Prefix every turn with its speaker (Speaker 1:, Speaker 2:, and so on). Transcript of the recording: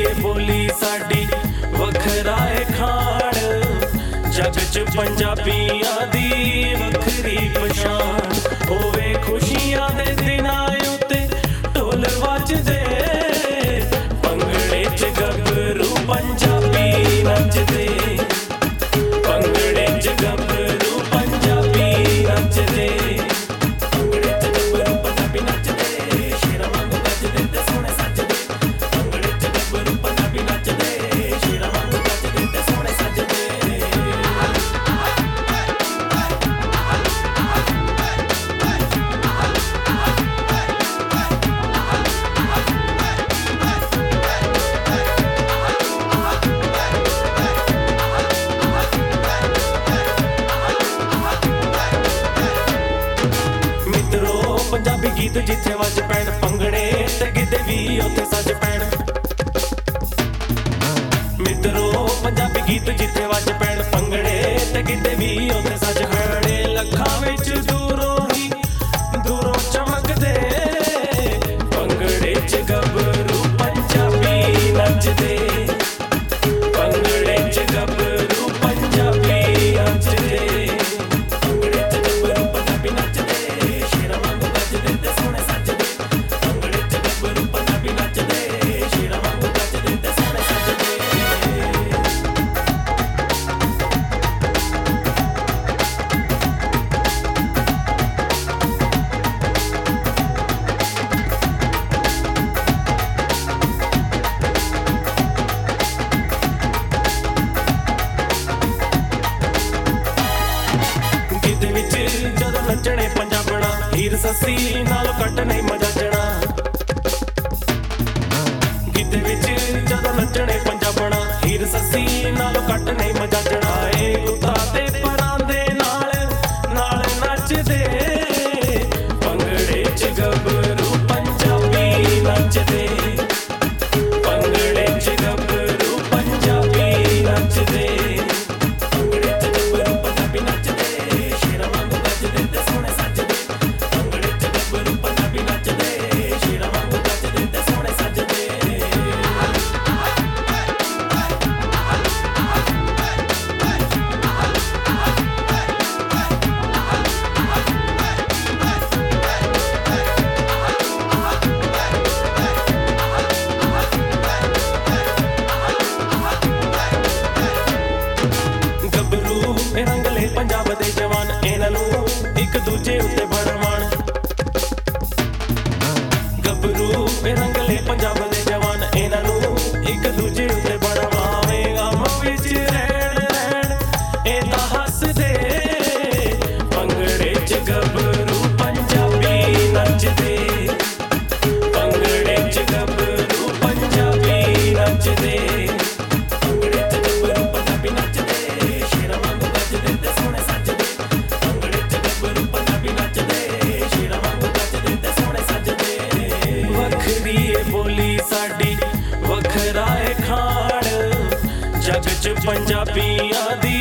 Speaker 1: ਏ ਬੋਲੀ ਸਾਡੀ ਵੱਖਰਾ ਏ ਖਾਣ, ਜੱਗ ਚ ਪੰਜਾਬੀਆਂ ਦੀ ਵੱਖਰੀ ਪਛਾਣ। ਹੋਵੇ ਖੁਸ਼ੀਆਂ ਦੇ ਦਿਨਾਂ ਉੱਤੇ ਢੋਲ ਵੱਜਦੇ, ਭੰਗੜੇ ਚ ਗੱਭਰੂ ਪੰਜਾਬੀ ਨੱਚਦੇ, ਭੰਗੜੇ ਚ ਗੱਭਰੂ ਪੰਜਾਬੀ ਨੱਚਦੇ, ਭੰਗੜੇ ਚ ਗੱਭਰੂ ਪੰਜਾਬੀ ਨੱਚਦੇ, ਸ਼ੇਰਾਂ ਵਾਂਗੂ ਗੱਜਦੇ ਤੇ ਸੋਹਣੇ ਸੱਜਦੇ, ਭੰਗੜੇ ਚ ਗੱਭਰੂ ਪੰਜਾਬੀ ਨੱਚਦੇ, ਸ਼ੇਰਾਂ ਵਾਂਗੂ ਗੱਜਦੇ ਤੇ ਸੋਹਣੇ ਸੱਜਦੇ। ਪੰਜਾਬੀ ਗੀਤ ਜਿੱਥੇ ਵੱਜ ਪੈਣ, ਭੰਗੜੇ ਤੇ ਗਿੱਧੇ ਵੀ ਉੱਥੇ ਸੱਜ ਪੈਣ। ਮਿੱਤਰੋ ਪੰਜਾਬੀ ਗੀਤ ਜਿੱਥੇ ਵੱਜ ਪੈਣ, ਭੰਗੜੇ ਤੇ ਗਿੱਧੇ ਵੀ ਉੱਥੇ ਸੱਜ ਪੈਣ। ਲੱਖਾਂ ਵਿੱਚ ਦੂਰੋਂ ਹੀ ਦੂਰੋਂ ਚਮਕਦੇ, ਭੰਗੜੇ ਚ ਗੱਭਰੂ ਪੰਜਾਬੀ ਨੱਚਦੇ, ਭੰਗੜੇ ਚ ਗੱਭਰੂ ਪੰਜਾਬੀ ਨੱਚਦੇ, ਭੰਗੜੇ ਚ ਗੱਭਰੂ ਪੰਜਾਬੀ ਨੱਚਦੇ, ਸ਼ੇਰਾਂ ਵਾਂਗੂ ਗੱਜਦੇ ਤੇ ਸੋਹਣੇ ਸੱਜਦੇ, ਭੰਗੜੇ ਚ ਗੱਭਰੂ ਪੰਜਾਬੀ ਨੱਚਦੇ, ਸ਼ੇਰਾਂ ਵਾਂਗੂ ਗੱਜਦੇ ਤੇ ਸੋਹਣੇ ਸੱਜਦੇ। ਗਿੱਧੇ ਵਿੱਚ ਜਦੋਂ ਨੱਚਣੇ ਪੰਜਾਬਣਾ, ਹੀਰ ਸੱਸੀ ਨਾਲੋਂ ਘੱਟ ਨਹੀਂ ਮਜ਼ਾ ਜਣਾ। ਗਿੱਧੇ ਵਿੱਚ ਜਦੋਂ ਨੱਚਣੇ ਪੰਜਾਬਣਾ, ਹੀਰ ਸੱਸੀ ਨਾਲੋਂ ਘੱਟ ਨਹੀਂ ਮਜ਼ਾ ਜਣਾ। ਏ ਗੁੱਤਾ ਤੇ ਪਰਾਂਦੇ ਨਾਲ ਨਾਲ ਨੱਚਦੇ, ਭੰਗੜੇ ਚ ਗੱਭਰੂ ਪੰਜਾਬੀ ਨੱਚਦੇ, ਭੰਗੜੇ ਚ ਗੱਭਰੂ ਪੰਜਾਬੀ ਨੱਚਦੇ, ਭੰਗੜੇ ਚ ਗੱਭਰੂ ਪੰਜਾਬੀ ਨੱਚਦੇ, ਸ਼ੇਰਾਂ ਵਾਂਗੂ ਗੱਜਦੇ ਤੇ ਸੋਹਣੇ ਸੱਜਦੇ, ਭੰਗੜੇ ਚ ਗੱਭਰੂ ਪੰਜਾਬੀ ਨੱਚਦੇ, ਸ਼ੇਰਾਂ ਵਾਂਗੂ ਗੱਜਦੇ ਤੇ ਸੋਹਣੇ ਸੱਜਦੇ। ਗੱਭਰੂ ਇਹ ਰੰਗਲੇ ਪੰਜਾਬ ਦੇ ਜਵਾਨ, ਇਹਨਾਂ ਨੂੰ ਇੱਕ ਦੂਜੇ ਉੱਤੇ ਬੜਾ ਮਾਣ। ਗੱਭਰੂ ਇਹ ਰੰਗਲੇ ਪੰਜਾਬ ਦੇ ਜਵਾਨ, ਇਹਨਾਂ ਨੂੰ ਇੱਕ ਦੂਜੇ ਉੱਤੇ ਬੜਾ ਮਾਣ। ਗਮ ਵਿੱਚ ਰਹਿਣ ਰਹਿਣ ਇਹ ਤਾਂ ਹੱਸਦੇ, ਭੰਗੜੇ ਚ ਗੱਭਰੂ ਪੰਜਾਬੀ ਨੱਚਦੇ, ਭੰਗੜੇ ਚ ਗੱਭਰੂ ਪੰਜਾਬੀ ਨੱਚਦੇ, ਭੰਗੜੇ ਚ ਗੱਭਰੂ ਪੰਜਾਬੀ ਨੱਚਦੇ, ਸ਼ੇਰਾਂ ਵਾਂਗੂ ਗੱਜਦੇ ਤੇ ਸੋਹਣੇ ਸੱਜਦੇ, ਭੰਗੜੇ ਚ ਗੱਭਰੂ ਪੰਜਾਬੀ ਨੱਚਦੇ, ਸ਼ੇਰਾਂ ਵਾਂਗੂ ਗੱਜਦੇ ਤੇ ਸੋਹਣੇ ਸੱਜਦੇ। ਵੱਖਰੀ ਏ ਬੋਲੀ ਸਾਡੀ ਵੱਖਰਾ ਏ ਖਾਣ, ਜੱਗ ਚ ਪੰਜਾਬੀਆਂ ਦੀ